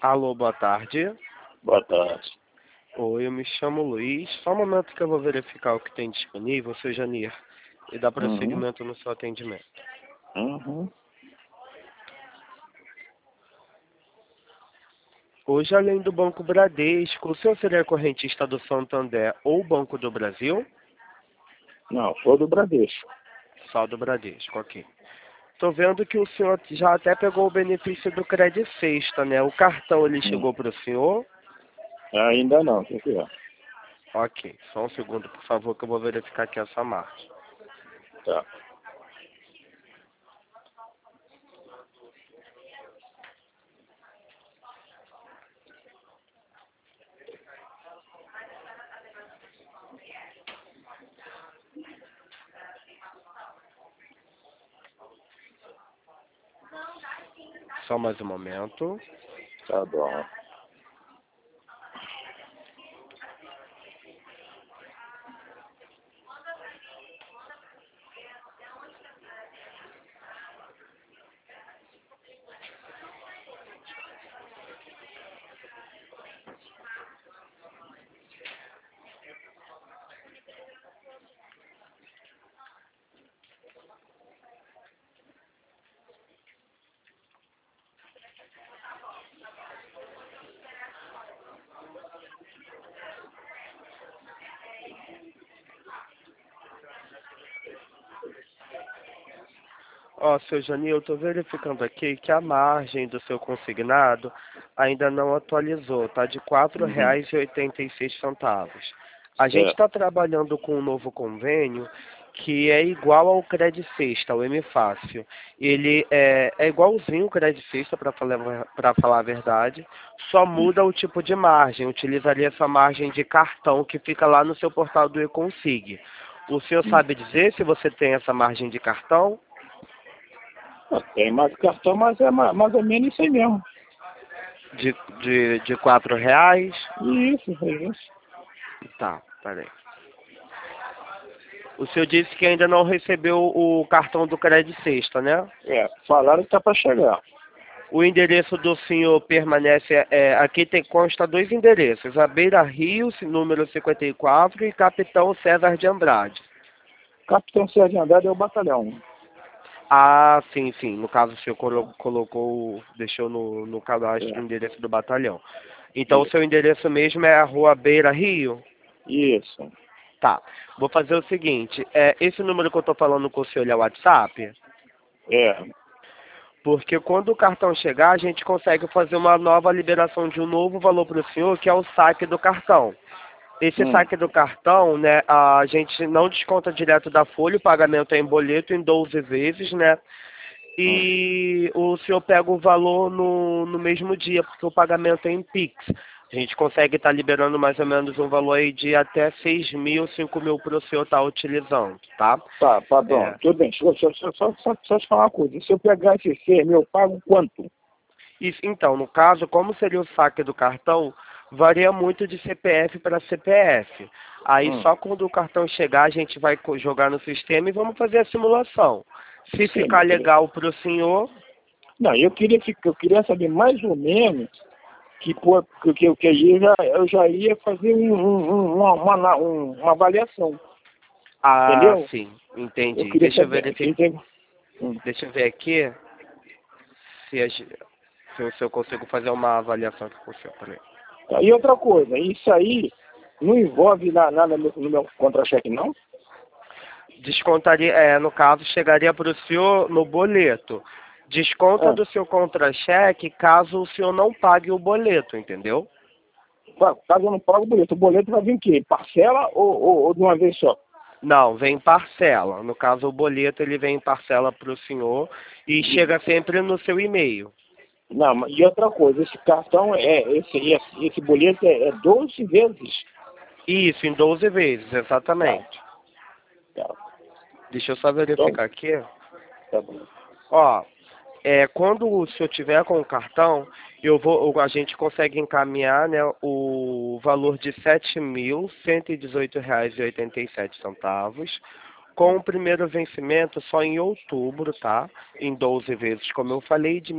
Alô, boa tarde. Boa tarde. Oi, eu me chamo Luiz. Só um momento que eu vou verificar o que tem disponível, seu Janir, e dar Uhum. prosseguimento no seu atendimento. Uhum. Hoje, além do Banco Bradesco, o senhor seria correntista do Santander ou Banco do Brasil? Não, sou do Bradesco. Só do Bradesco, ok. Tô vendo que o senhor já até pegou o benefício do Credit Sexta, né? O cartão, ele Hum. chegou para o senhor? Ainda não, o que é? Ok, só um segundo, por favor, que eu vou verificar aqui essa margem. Tá. Só mais um momento. Tá bom. Ó, seu Janil, eu estou verificando aqui que a margem do seu consignado ainda não atualizou, tá de R$ Uhum. 4,86. A gente Certo. está trabalhando com um novo convênio que é igual ao Credit Sexta, o M Fácil. Ele é igualzinho o Credit Sexta, para falar a verdade, só muda o tipo de margem. Utilizaria essa margem de cartão que fica lá no seu portal do eConsig. O senhor Hum. sabe dizer se você tem essa margem de cartão? Tem mais cartão, mas é mais ou menos isso aí mesmo. De R$ 4? Isso, é isso. Tá, peraí. O senhor disse que ainda não recebeu o cartão do Credit Sexta, né? Falaram que tá para chegar. O endereço do senhor permanece, aqui consta dois endereços, a Beira Rio, número 54, e Capitão César de Andrade. Capitão Sérgio Andrade é o batalhão. Ah, sim, sim. No caso, o senhor colocou, deixou no cadastro o É. endereço do batalhão. Então, o seu Isso. endereço mesmo é a Rua Beira Rio? Isso. Tá. Vou fazer o seguinte, esse número que eu tô falando com o senhor ele é o WhatsApp? É. Porque quando o cartão chegar, a gente consegue fazer uma nova liberação de um novo valor para o senhor, que é o saque do cartão. Esse Hum. saque do cartão, né, a gente não desconta direto da folha, o pagamento é em boleto em 12 vezes, né? Hum. E o senhor pega o valor no mesmo dia, porque o pagamento é em Pix. A gente consegue estar liberando mais ou menos um valor aí de até 6 mil, 5 mil para o senhor estar utilizando, tá? Tá bom. É, Tudo bem. Só te falar uma coisa. Se eu pegar esse 6 mil, eu pago quanto? Então, no caso, como seria o saque do cartão, varia muito de CPF para CPF. Aí Hum. só quando o cartão chegar, a gente vai jogar no sistema e vamos fazer a simulação. Se Sim, ficar meu querido. legal para o senhor, Não, eu queria saber mais ou menos que, pô, que aí eu já ia fazer uma avaliação, ah, entendeu? sim, Eu entendi. queria saber. Deixa eu ver aqui se eu consigo fazer uma avaliação aqui com o senhor. Peraí. Tá, e outra coisa, isso aí não envolve nada no meu contra-cheque, não? Descontaria, no caso, chegaria para o senhor no boleto. Desconta Ah, do seu contra-cheque caso o senhor não pague o boleto, entendeu? caso eu não pague o boleto vai vir o quê? Parcela ou de uma vez só? Não, vem em parcela. No caso, o boleto ele vem em parcela para o senhor e chega sempre no seu e-mail. Não, e outra coisa, esse cartão, esse boleto é 12 vezes. Isso, em 12 vezes, Tá, exatamente. tá. Deixa eu só Então, verificar aqui. tá bom. Ó, quando o senhor tiver com o cartão, a gente consegue encaminhar, né, o valor de R$ 7.118,87. com o primeiro vencimento só em outubro, tá? Em 12 vezes, como eu falei, de R$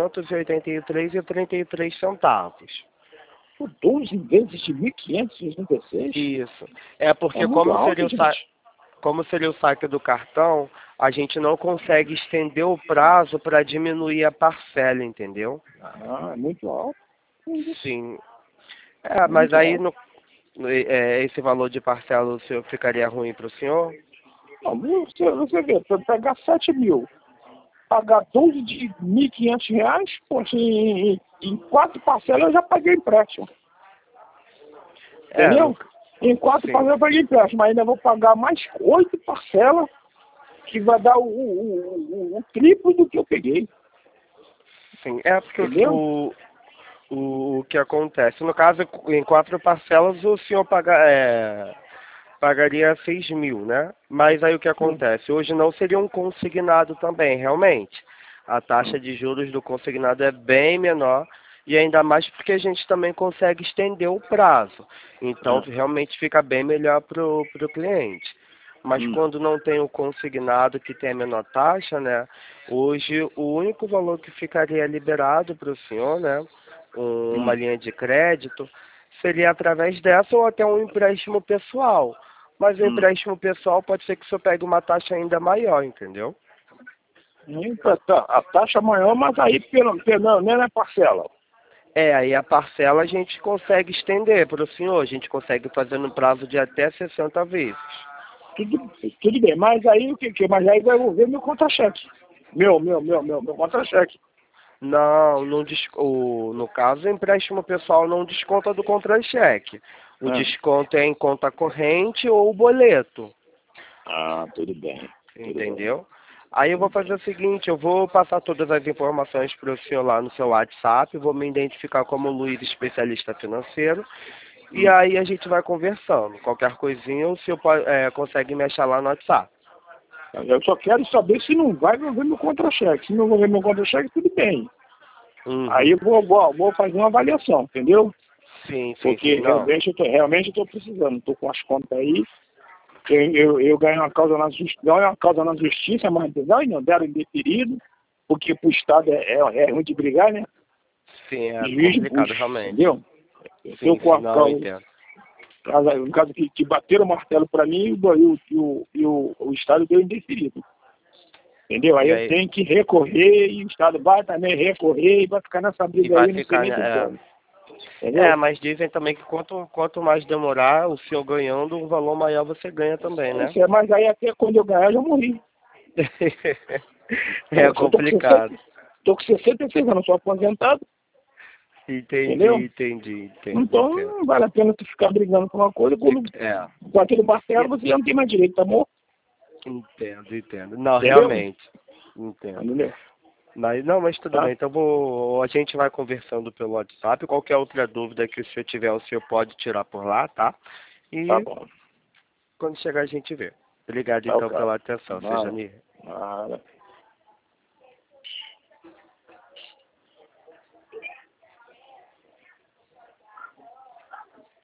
1.583,33. Por 12 vezes de 1.566? Isso. É É porque muito alto, gente. como seria o saque do cartão, a gente não consegue estender o prazo para diminuir a parcela, entendeu? Ah, é muito alto. Isso. Sim. É Mas muito aí alto. esse valor de parcela o senhor ficaria ruim para o senhor? Não, você vê, para pegar 7 mil, pagar 12 de R$ 1.500, poxa, em 4 parcelas eu já paguei empréstimo. É, no, Entendeu? Em 4 sim. parcelas eu paguei empréstimo, mas ainda vou pagar mais 8 parcelas, que vai dar o triplo do que eu peguei. Sim, é porque Entendeu? o que acontece? No caso, em 4 parcelas, o senhor pagaria 6 mil, né? Mas aí o que Hum, acontece? Hoje não seria um consignado também, realmente. A taxa hum, de juros do consignado é bem menor e ainda mais porque a gente também consegue estender o prazo. Então, hum, realmente fica bem melhor para o cliente. Mas hum, quando não tem o consignado que tem a menor taxa, né? Hoje o único valor que ficaria liberado para o senhor, né? Uma hum, linha de crédito, seria através dessa ou até um empréstimo pessoal. Mas o hum. empréstimo pessoal pode ser que o senhor pegue uma taxa ainda maior, entendeu? A taxa maior, mas aí pelo menos é parcela. É, aí a parcela a gente consegue estender para o senhor, a gente consegue fazer no prazo de até 60 vezes. Tudo bem, mas aí o que? Mas aí vai envolver meu contra-cheque. Meu contra-cheque. Não, no caso, o empréstimo pessoal não desconta do contra-cheque. O Ah, desconto é em conta corrente ou boleto, tudo bem, tudo bem. entendeu? Aí eu vou fazer o seguinte, eu vou passar todas as informações para o senhor lá no seu WhatsApp, vou me identificar como Luiz, especialista financeiro, e Hum. aí a gente vai conversando. Qualquer coisinha o senhor consegue me achar lá no WhatsApp. Eu só quero saber se não vai envolver meu contra-cheque. Se não envolver meu contra-cheque, tudo bem. Aí Uhum. eu vou fazer uma avaliação, entendeu? Sim, sim, sim, Porque não. realmente eu tô precisando. Estou com as contas aí. Eu ganhei uma causa na justiça, ganhei uma causa na justiça, mas não deram indeferido, porque pro Estado é ruim de brigar, né? Sim, é Juiz complicado Bush, realmente. entendeu? Eu estou Sim, com sim, a não, eu causa, entendo. no caso que bateram o martelo para mim e o Estado deu indeferido. Entendeu? Aí E eu aí, tenho que recorrer e o Estado vai também recorrer e vai ficar nessa e briga vai aí, não sei ficar, nem né? por quando. É, Entendeu? mas dizem também que quanto mais demorar, o senhor ganhando, um valor maior você ganha também, né? Mas aí até quando eu ganhar, eu já morri. É Eu tô com 60, complicado. tô com 66 anos, sou aposentado, entendeu? Entendi, Então entendo. não vale a pena tu ficar brigando com uma coisa, quando É, com aquele martelo e- você já não tem mais direito, tá bom? entendo. Não, Entendeu? realmente, entendo. Entendeu? Mas tudo Tá? bem. Então a gente vai conversando pelo WhatsApp. Qualquer outra dúvida que o senhor tiver, o senhor pode tirar por lá, tá? Tá E bom. quando chegar a gente vê. Obrigado Tá o então cara. pela atenção, seja Nada. Nada.